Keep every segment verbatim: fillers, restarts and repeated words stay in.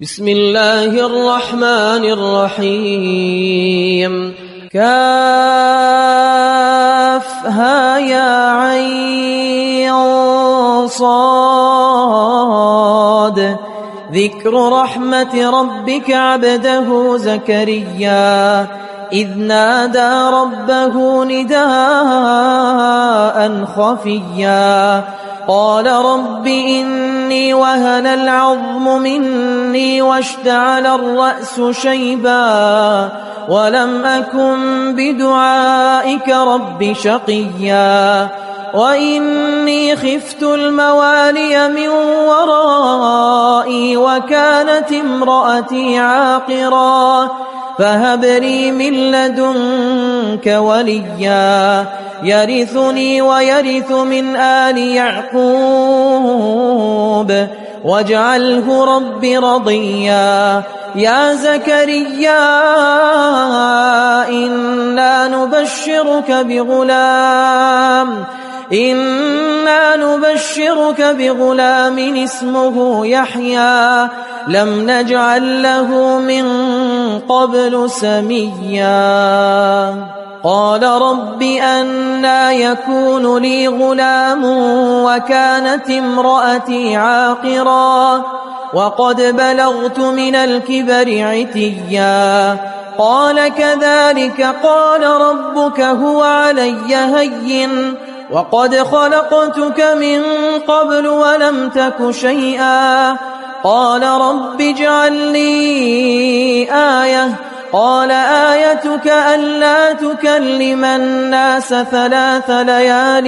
بسم الله الرحمن الرحيم كافها يا عين صاد ذكر رحمة ربك عبده زكريا إذ نادى ربه نداء خفيا قال رب إني وهن العظم مني واشتعل الرأس شيبا ولم أكن بدعائك رب شقيا وإني خفت الموالي من ورائي وكانت امرأتي عاقرا فهب لي من لدنك وليا يرثني ويرث من آل يعقوب واجعله رب رضيا يا زكريا إنا نبشرك بغلام إنا نبشرك بغلام اسمه يحيى لم نجعل له من قبل سميا قال رب أنى يكون لي غلام وكانت امرأتي عاقرا وقد بلغت من الكبر عتيا قال كذلك قال ربك هو علي هين وقد خلقتك من قبل ولم تك شيئا قال رب اجعل لي آية قال آيتك ألا تكلم الناس ثلاث ليال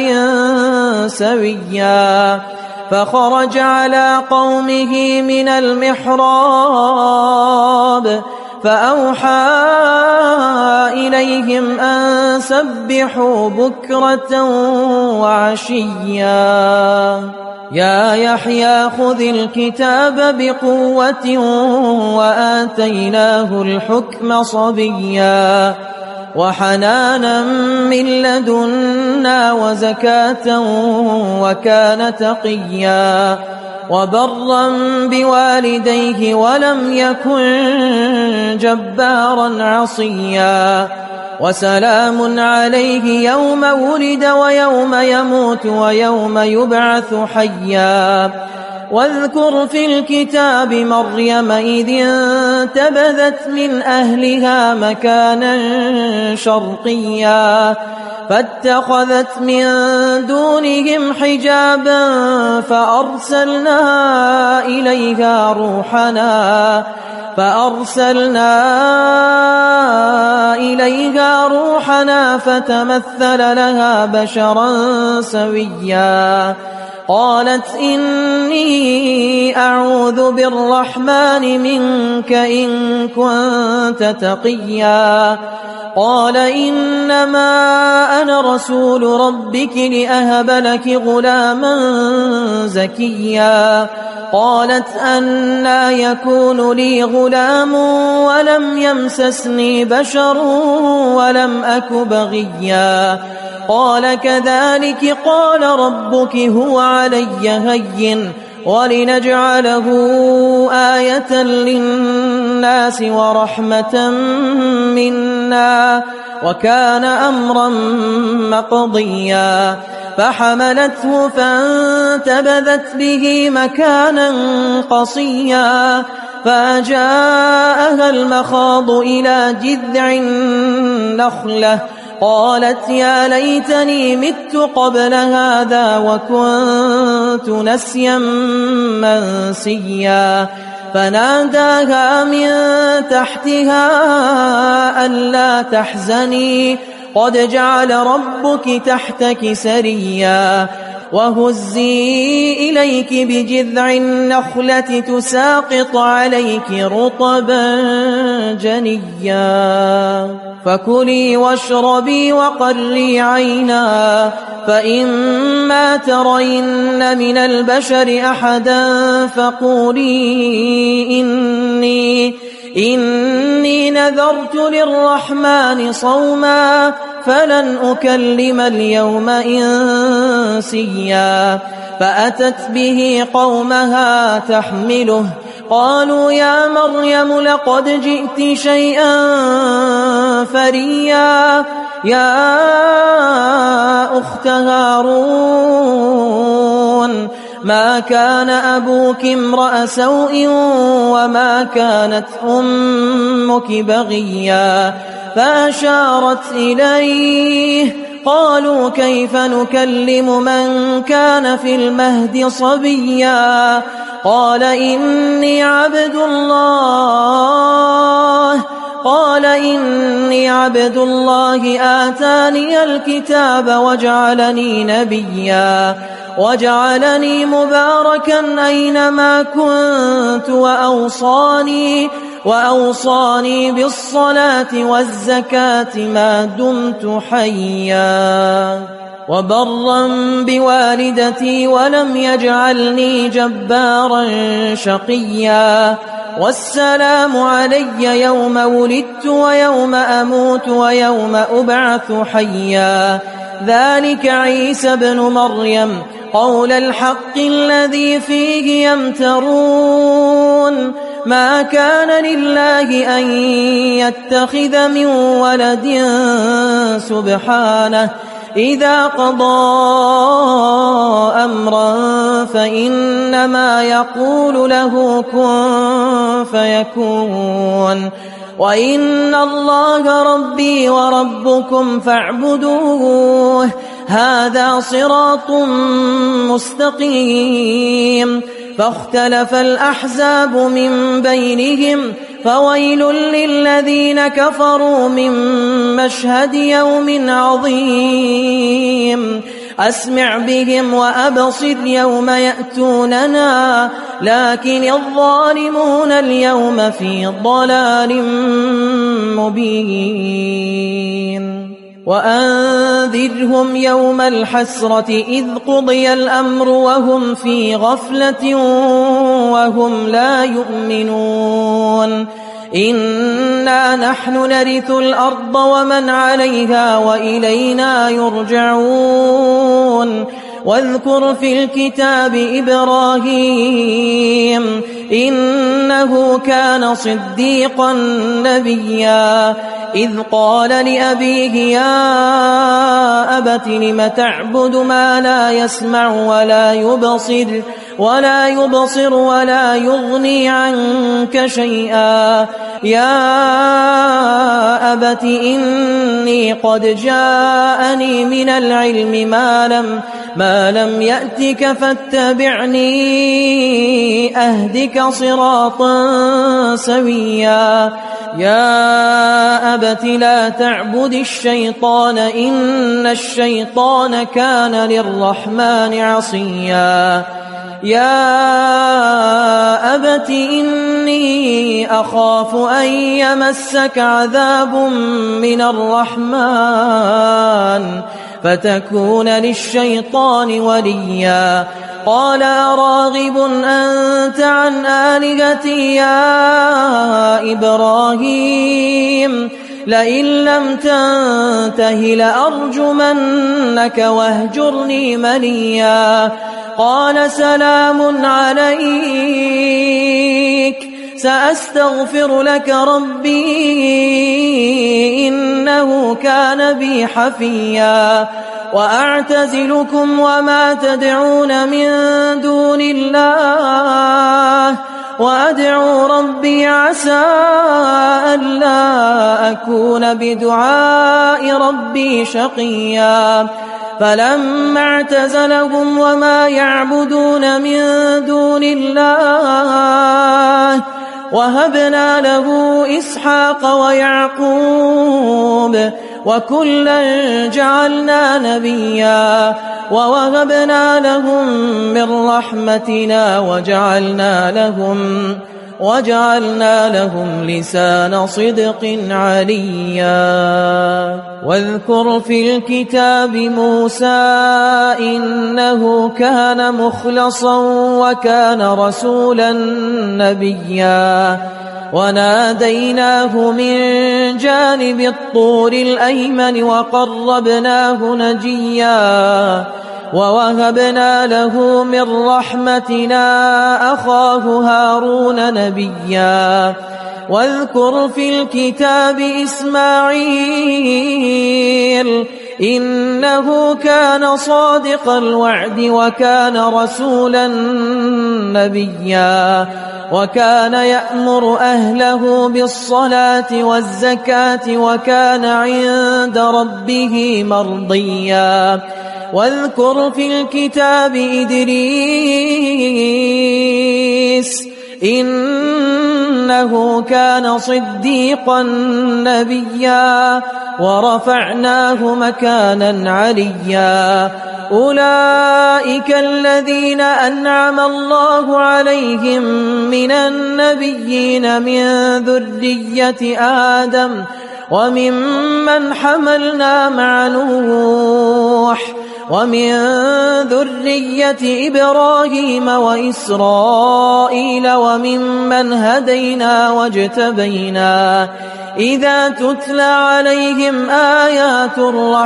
سويا فخرج على قومه من المحراب فأوحى إليهم أن سبحوا بكرة وعشيا يا يحيى خذ الكتاب بقوة وآتيناه الحكم صبيا وحنانا من لدنا وزكاة وكان تقيا وبرا بوالديه ولم يكن جبارا عصيا وسلام عليه يوم ولد ويوم يموت ويوم يبعث حيا واذكر في الكتاب مريم إذ انتبذت من أهلها مكانا شرقيا فاتخذت من دونهم حجابا فأرسلنا إليها روحنا فأرسلنا إليها روحنا فتمثل لها بشرا سويا قالت إني أعوذ بالرحمن منك إن كنت تقيا قال إنما أنا رسول ربك لأهب لك غلاما زكيا قالت أنى يكون لي غلام ولم يمسسني بشر ولم أك بغيا قال كذلك قال ربك هو علي هين ولنجعله آية للناس ورحمة منا وكان أمرا مقضيا فحملته فانتبذت به مكانا قصيا فجاءها المخاض إلى جذع النخلة قالت يا ليتني مت قبل هذا وكنت نسيا منسيا فناداها من تحتها ألا تحزني قد جعل ربك تحتك سريا وهزي إليك بجذع النخلة تساقط عليك رطبا جنيا فكلي واشربي وقري عينا فإما ترين من البشر أحدا فقولي إني إني نذرت للرحمن صوما فلن أكلم اليوم إنسيا فأتت به قومها تحمله قالوا يا مريم لقد جئت شيئا فريا يا أخت هارون ما كان أبوك امرأ سوء وما كانت أمك بغيا فأشارت إليه قالوا كيف نكلم من كان في المهد صبيا قال إني عبد الله قال إني عبد الله آتاني الكتاب وجعلني نبيا وجعلني مباركا أينما كنت وأوصاني وأوصاني بالصلاة والزكاة ما دمت حيا وبرا بوالدتي ولم يجعلني جبارا شقيا والسلام علي يوم ولدت ويوم أموت ويوم أبعث حيا ذلك عيسى بن مريم قول الحق الذي فيه يمترون ما كان لله أن يتخذ من ولد سبحانه إذا قضى أمرا فإنما يقول له كن فيكون وإن الله ربي وربكم فاعبدوه هذا صراط مستقيم فاختلف الأحزاب من بينهم فويل للذين كفروا من مشهد يوم عظيم أسمع بهم وأبصر يوم يأتوننا لكن الظالمون اليوم في ضلال مبين وأنذرهم يوم الحسرة إذ قضي الأمر وهم في غفلة وهم لا يؤمنون إنا نحن نرث الأرض ومن عليها وإلينا يرجعون واذكر في الكتاب إبراهيم إنه كان صديقا نبيا إذ قال لأبيه يا أبت لم تعبد ما لا يسمع ولا يبصر ولا يبصر ولا يغني عنك شيئا يا أبت إني قد جاءني من العلم ما لم ما لم يأتك فاتبعني أهدك صراطا سويا يا أبت لا تعبد الشيطان إن الشيطان كان للرحمن عصيا يا أبت إني أخاف أن يمسك عذاب من الرحمن فتكون للشيطان وليا قال أراغب أنت عن آلهتي يا إبراهيم لئن لم تنته لأرجمنك واهجرني مليا قال سلام عليك سأستغفر لك ربي إنه كان بي حفيا وأعتزلكم وما تدعون من دون الله وأدعو ربي عسى ألا أكون بدعاء ربي شقيا فلما اعتزلهم وما يعبدون من دون الله وهبنا له إسحاق ويعقوب وكلا جعلنا نبيا ووهبنا لهم من رحمتنا وجعلنا لهم وجعلنا لهم لسان صدق عليا واذكر في الكتاب موسى إنه كان مخلصا وكان رسولا نبيا وناديناه من جانب الطور الأيمن وقربناه نجيا ووهبنا له من رحمتنا أخاه هارون نبيا واذكر في الكتاب إسماعيل إنه كان صادق الوعد وكان رسولا نبيا وكان يأمر أهله بالصلاة والزكاة وكان عند ربه مرضيا واذكر في الكتاب إدريس إنه كان صديقا نبيا ورفعناه مكانا عليا أولئك الذين أنعم الله عليهم من النبيين من ذرية آدم وممن حملنا مع نوح ومن ذرية إبراهيم وإسرائيل وممن هدينا واجتبينا إذا تتلى عليهم آيات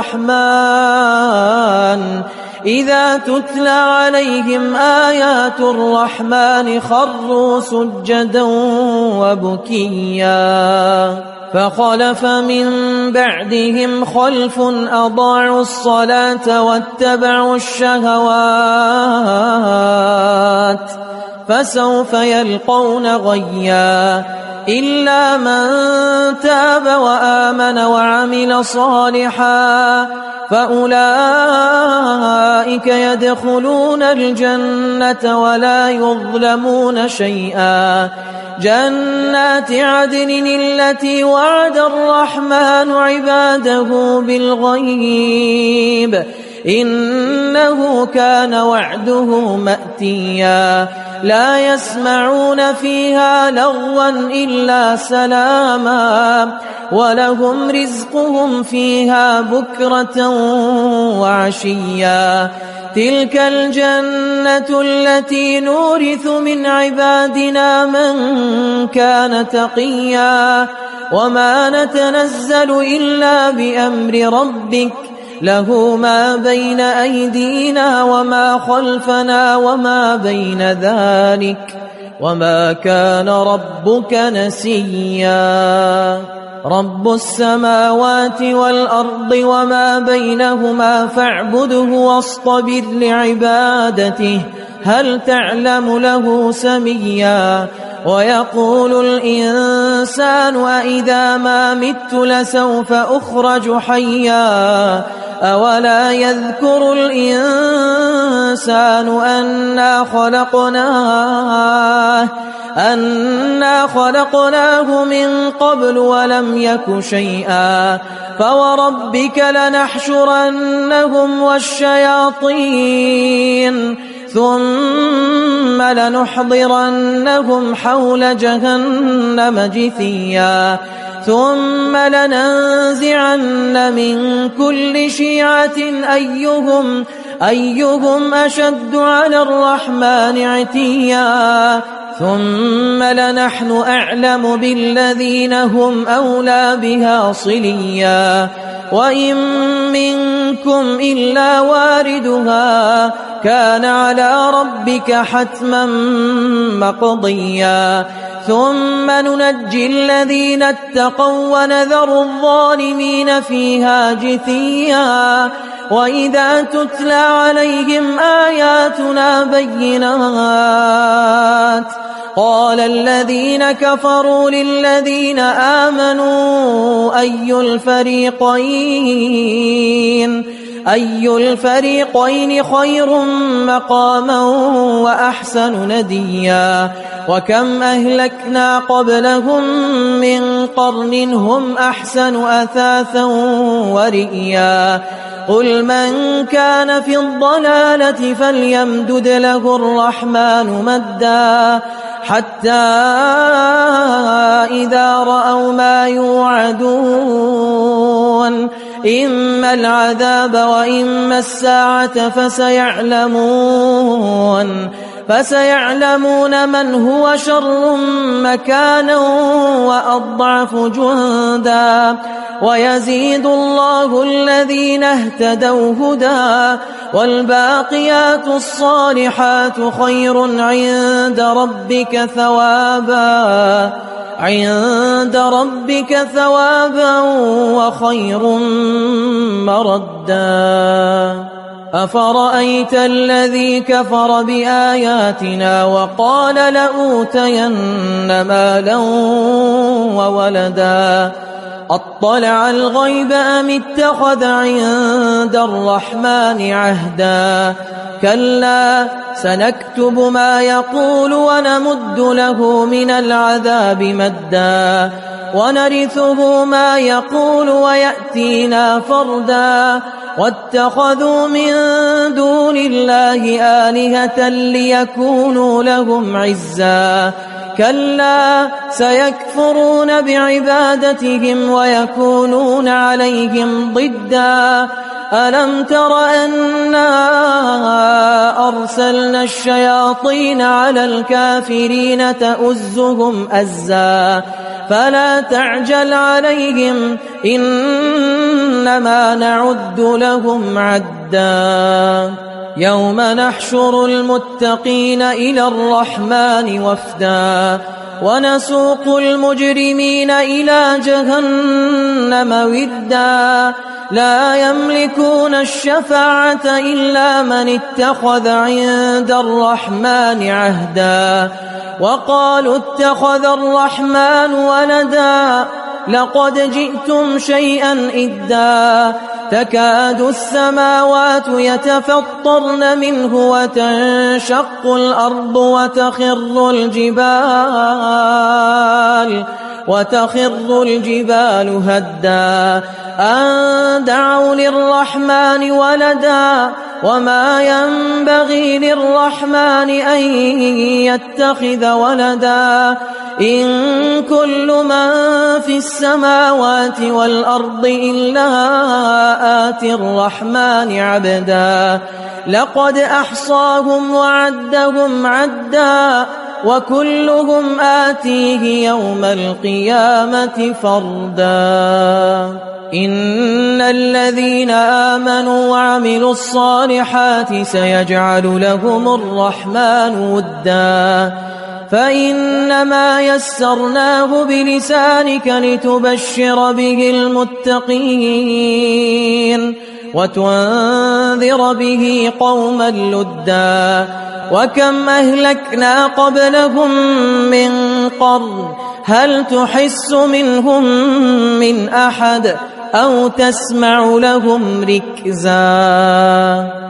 الرحمن إذا تتلى عليهم آيات الرحمن خروا سجدا وبكيا فخلف من بعدهم خلف أضاعوا الصلاة واتبعوا الشهوات فسوف يلقون غيا إلا من تاب وآمن وعمل صالحا فأولئك يدخلون الجنة ولا يظلمون شيئا جنات عدن التي وعد الرحمن عباده بالغيب إنه كان وعده مأتيا لا يسمعون فيها لغوا إلا سلاما ولهم رزقهم فيها بكرة وعشيا تلك الجنة التي نورث من عبادنا من كان تقيا وما نتنزل إلا بأمر ربك له ما بين أيدينا وما خلفنا وما بين ذلك وما كان ربك نسيا رب السماوات والأرض وما بينهما فاعبده واصطبر لعبادته هل تعلم له سميا ويقول الإنسان أإذا ما مت لسوف أخرج حيا أولا يذكر الإنسان أنا خلقناه أنا خلقناه من قبل ولم يك شيئا فوربك لنحشرنهم والشياطين ثم لنحضرنهم حول جهنم جثيا ثم لننزعن من كل شيعة أيهم أيهم أشد على الرحمن عتيا ثم لنحن أعلم بالذين هم أولى بها صليا وإن منكم إلا واردها كان على ربك حتما مقضيا ثم ننجي الذين اتقوا ونذر الظالمين فيها جثيا وإذا تتلى عليهم آياتنا بينات قال الذين كفروا للذين آمنوا أي الفريقين أي الفريقين خير مقاما وأحسن نديا وكم أهلكنا قبلهم من قرن هم أحسن أثاثا ورئيا قل من كان في الضلالة فليمدد له الرحمن مدا حتى إذا رأوا ما يوعدون إما العذاب وإما الساعة فسيعلمون فسيعلمون من هو شر مكانا وأضعف جندا ويزيد الله الذين اهتدوا هدى والباقيات الصالحات خير عند ربك ثوابا عند ربك ثوابا وخير مردا أفرأيت الذي كفر بآياتنا وقال لأوتين مالا وولدا أطلع الغيب أم اتخذ عند الرحمن عهدا كلا سنكتب ما يقول ونمد له من العذاب مدا ونرثه ما يقول ويأتينا فردا واتخذوا من دون الله آلهة ليكونوا لهم عزا كلا سيكفرون بعبادتهم ويكونون عليهم ضدا ألم تر أنا أرسلنا الشياطين على الكافرين تؤزهم أزا فلا تعجل عليهم إنما نعد لهم عدا يوم نحشر المتقين إلى الرحمن وفدا ونسوق المجرمين إلى جهنم ودا لا يملكون الشفاعة إلا من اتخذ عند الرحمن عهدا وقالوا اتخذ الرحمن ولدا لقد جئتم شيئا إدا تكاد السماوات يتفطرن منه وتنشق الأرض وتخر الجبال وتخر الجبال هدا أن دعوا للرحمن ولدا وما ينبغي للرحمن أن يتخذ ولدا إن كل من في السماوات والأرض إلا آتي الرحمن عبدا لقد أحصاهم وعدهم عدا وكلهم آتيه يوم القيامة فردا إن الذين آمنوا وعملوا الصالحات سيجعل لهم الرحمن ودا فإنما يسرناه بلسانك لتبشر به المتقين وتنذر به قوما لدا وكم أهلكنا قبلهم من قرن هل تحس منهم من أحد أو تسمع لهم ركزا